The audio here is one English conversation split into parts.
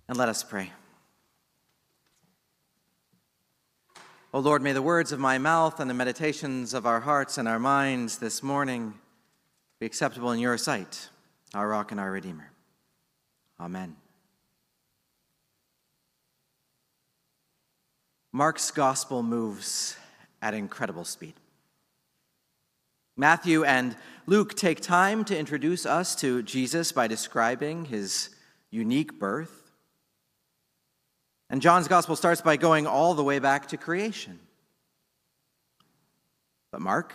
And let us pray. O Lord, may the words of my mouth and the meditations of our hearts and our minds this morning be acceptable in your sight, our rock and our Redeemer. Amen. Mark's gospel moves at incredible speed. Matthew and Luke take time to introduce us to Jesus by describing his unique birth. And John's gospel starts by going all the way back to creation. But Mark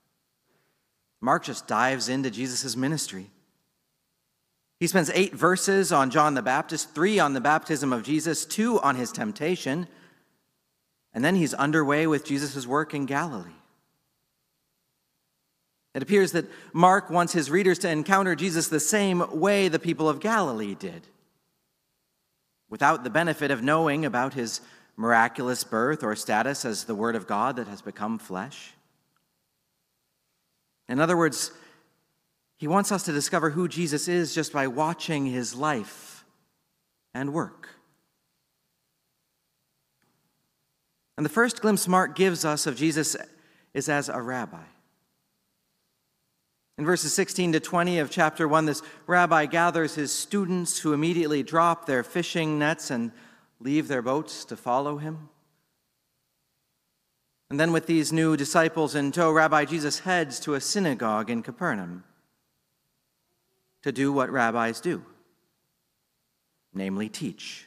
just dives into Jesus' ministry. He spends 8 verses on John the Baptist, 3 on the baptism of Jesus, 2 on his temptation, and then he's underway with Jesus' work in Galilee. It appears that Mark wants his readers to encounter Jesus the same way the people of Galilee did, without the benefit of knowing about his miraculous birth or status as the Word of God that has become flesh. In other words, he wants us to discover who Jesus is just by watching his life and work. And the first glimpse Mark gives us of Jesus is as a rabbi. In verses 16 to 20 of chapter 1, this rabbi gathers his students who immediately drop their fishing nets and leave their boats to follow him. And then with these new disciples in tow, Rabbi Jesus heads to a synagogue in Capernaum to do what rabbis do, namely teach.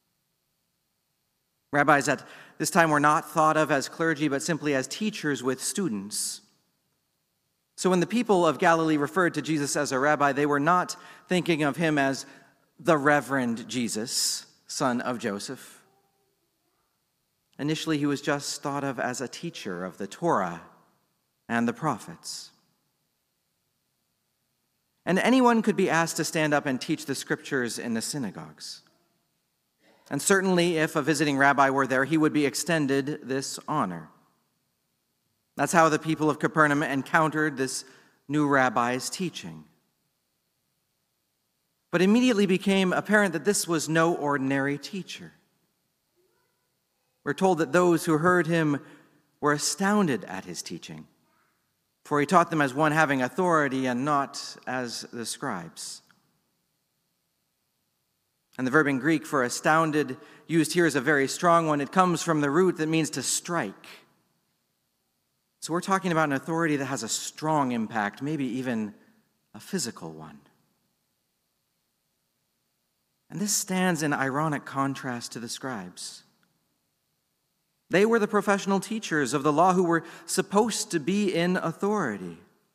Rabbis at this time were not thought of as clergy, but simply as teachers with students. So when the people of Galilee referred to Jesus as a rabbi, they were not thinking of him as the Reverend Jesus, son of Joseph. Initially, he was just thought of as a teacher of the Torah and the prophets. And anyone could be asked to stand up and teach the scriptures in the synagogues. And certainly, if a visiting rabbi were there, he would be extended this honor. That's how the people of Capernaum encountered this new rabbi's teaching. But immediately became apparent that this was no ordinary teacher. We're told that those who heard him were astounded at his teaching, for he taught them as one having authority and not as the scribes. And the verb in Greek for astounded used here is a very strong one. It comes from the root that means to strike. So we're talking about an authority that has a strong impact, maybe even a physical one. And this stands in ironic contrast to the scribes. They were the professional teachers of the law who were supposed to be in authority.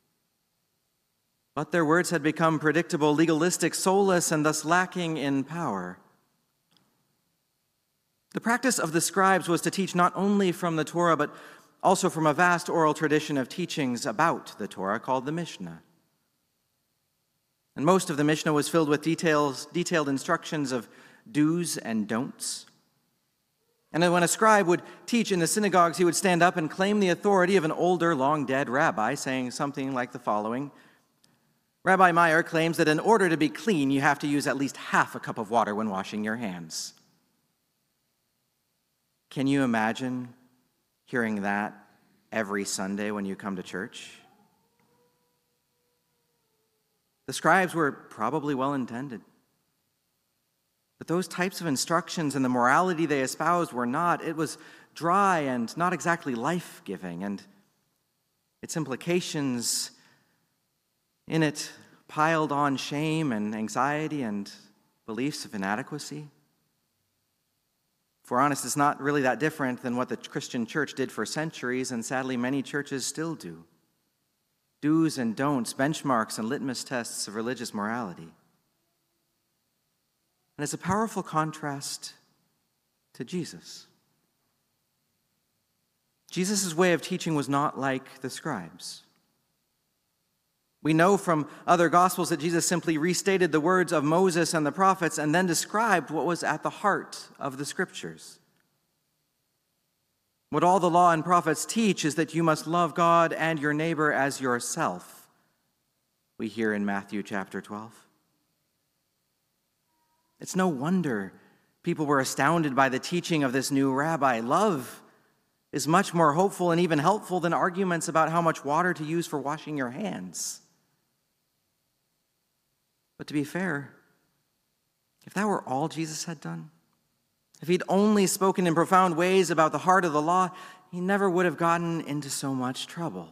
But their words had become predictable, legalistic, soulless, and thus lacking in power. The practice of the scribes was to teach not only from the Torah, but also from a vast oral tradition of teachings about the Torah called the Mishnah. And most of the Mishnah was filled with detailed instructions of do's and don'ts. And when a scribe would teach in the synagogues, he would stand up and claim the authority of an older, long-dead rabbi, saying something like the following: Rabbi Meyer claims that in order to be clean, you have to use at least half a cup of water when washing your hands. Can you imagine hearing that every Sunday when you come to church? The scribes were probably well-intended, but those types of instructions and the morality they espoused were not. It was dry and not exactly life-giving, and its implications in it piled on shame and anxiety and beliefs of inadequacy. If we're honest, it's not really that different than what the Christian church did for centuries, and sadly many churches still do. Do's and don'ts, benchmarks and litmus tests of religious morality. And it's a powerful contrast to Jesus. Jesus' way of teaching was not like the scribes. We know from other Gospels that Jesus simply restated the words of Moses and the prophets and then described what was at the heart of the Scriptures. What all the law and prophets teach is that you must love God and your neighbor as yourself, we hear in Matthew chapter 12. It's no wonder People were astounded by the teaching of this new rabbi. Love is much more hopeful and even helpful than arguments about how much water to use for washing your hands. But to be fair, if that were all Jesus had done, if he'd only spoken in profound ways about the heart of the law, he never would have gotten into so much trouble.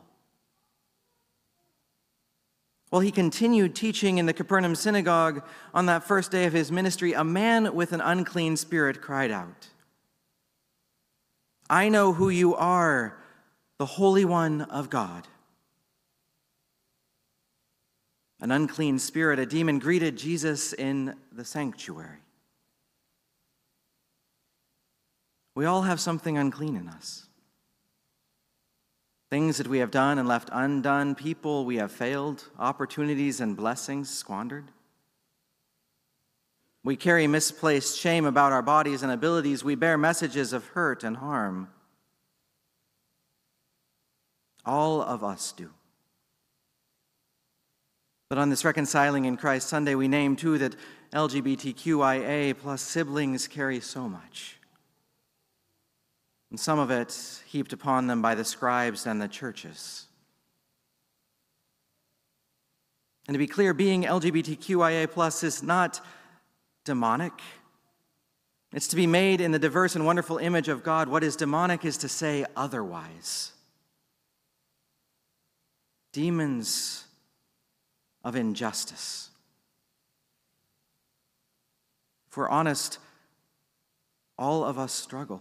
While he continued teaching in the Capernaum synagogue on that first day of his ministry, a man with an unclean spirit cried out, "I know who you are, the Holy One of God." An unclean spirit, a demon, greeted Jesus in the sanctuary. We all have something unclean in us. Things that we have done and left undone, people we have failed, opportunities and blessings squandered. We carry misplaced shame about our bodies and abilities. We bear messages of hurt and harm. All of us do. But on this Reconciling in Christ Sunday, we name too that LGBTQIA plus siblings carry so much. And some of it heaped upon them by the scribes and the churches. And to be clear, being LGBTQIA plus is not demonic. It's to be made in the diverse and wonderful image of God. What is demonic is to say otherwise. Demons of injustice. If we're honest, all of us struggle.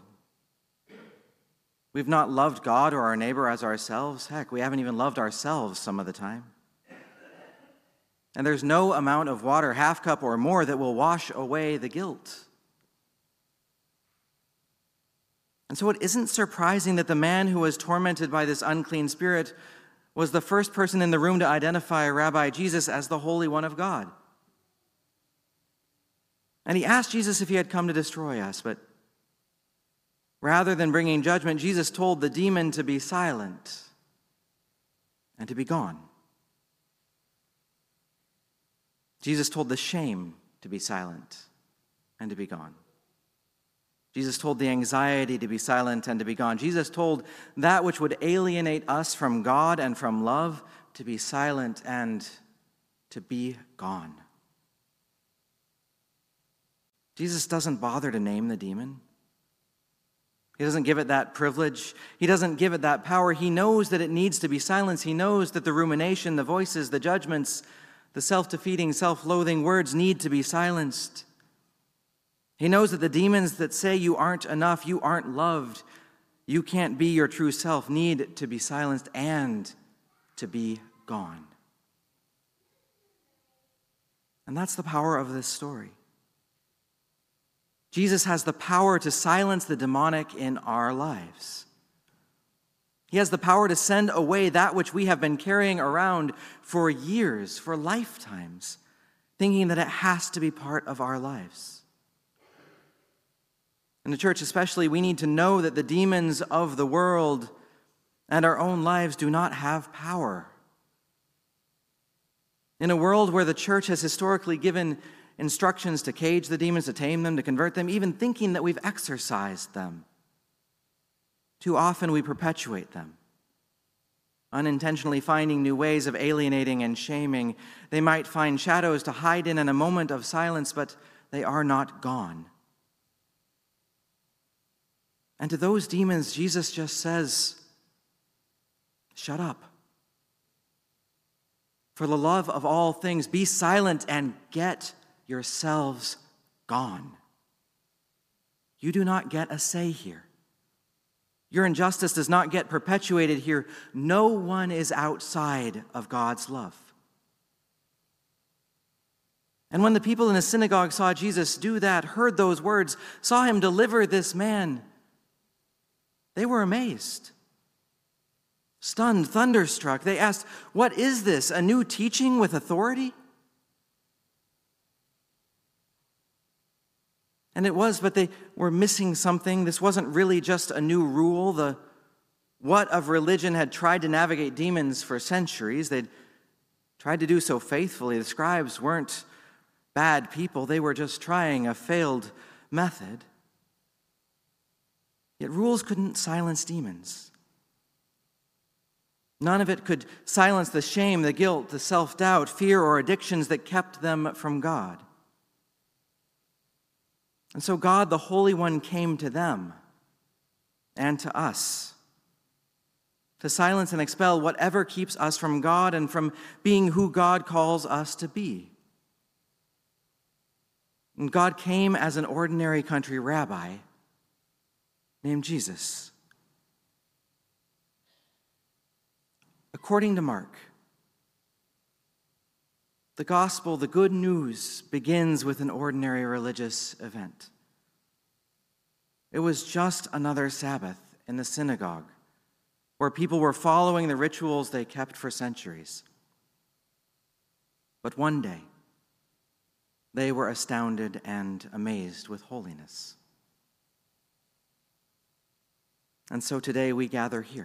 We've not loved God or our neighbor as ourselves. Heck, we haven't even loved ourselves some of the time. And there's no amount of water, half cup or more, that will wash away the guilt. And so it isn't surprising that the man who was tormented by this unclean spirit was the first person in the room to identify Rabbi Jesus as the Holy One of God. And he asked Jesus if he had come to destroy us, but rather than bringing judgment, Jesus told the demon to be silent and to be gone. Jesus told the shame to be silent and to be gone. Jesus told the anxiety to be silent and to be gone. Jesus told that which would alienate us from God and from love to be silent and to be gone. Jesus doesn't bother to name the demon. He doesn't give it that privilege. He doesn't give it that power. He knows that it needs to be silenced. He knows that the rumination, the voices, the judgments, the self-defeating, self-loathing words need to be silenced. He knows that the demons that say you aren't enough, you aren't loved, you can't be your true self, need to be silenced and to be gone. And that's the power of this story. Jesus has the power to silence the demonic in our lives. He has the power to send away that which we have been carrying around for years, for lifetimes, thinking that it has to be part of our lives. In the church especially, we need to know that the demons of the world and our own lives do not have power. In a world where the church has historically given instructions to cage the demons, to tame them, to convert them, even thinking that we've exorcised them, too often we perpetuate them, unintentionally finding new ways of alienating and shaming. They might find shadows to hide in a moment of silence, but they are not gone. And to those demons, Jesus just says, shut up. For the love of all things, be silent and get yourselves gone. You do not get a say here. Your injustice does not get perpetuated here. No one is outside of God's love. And when the people in the synagogue saw Jesus do that, heard those words, saw him deliver this man, they were amazed, stunned, thunderstruck. They asked, "What is this? A new teaching with authority?" And it was, but they were missing something. This wasn't really just a new rule. The what of religion had tried to navigate demons for centuries. They'd tried to do so faithfully. The scribes weren't bad people. They were just trying a failed method. Yet rules couldn't silence demons. None of it could silence the shame, the guilt, the self-doubt, fear, or addictions that kept them from God. And so God, the Holy One, came to them and to us to silence and expel whatever keeps us from God and from being who God calls us to be. And God came as an ordinary country rabbi named Jesus. According to Mark, the gospel, the good news, begins with an ordinary religious event. It was just another Sabbath in the synagogue where people were following the rituals they kept for centuries. But one day, they were astounded and amazed with holiness. And so today we gather here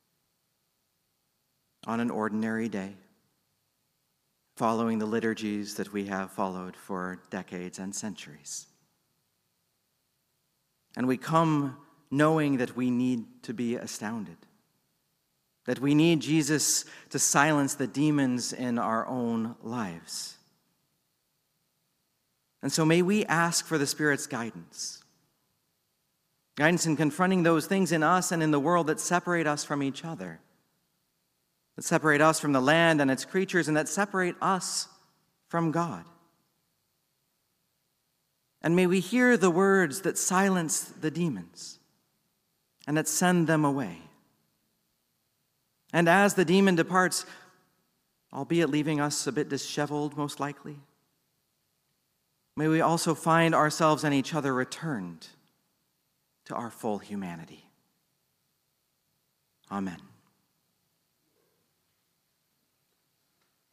on an ordinary day, following the liturgies that we have followed for decades and centuries. And we come knowing that we need to be astounded, that we need Jesus to silence the demons in our own lives. And so may we ask for the Spirit's guidance in confronting those things in us and in the world that separate us from each other, that separate us from the land and its creatures, and that separate us from God. And may we hear the words that silence the demons and that send them away. And as the demon departs, albeit leaving us a bit disheveled most likely, may we also find ourselves and each other returned to our full humanity. Amen.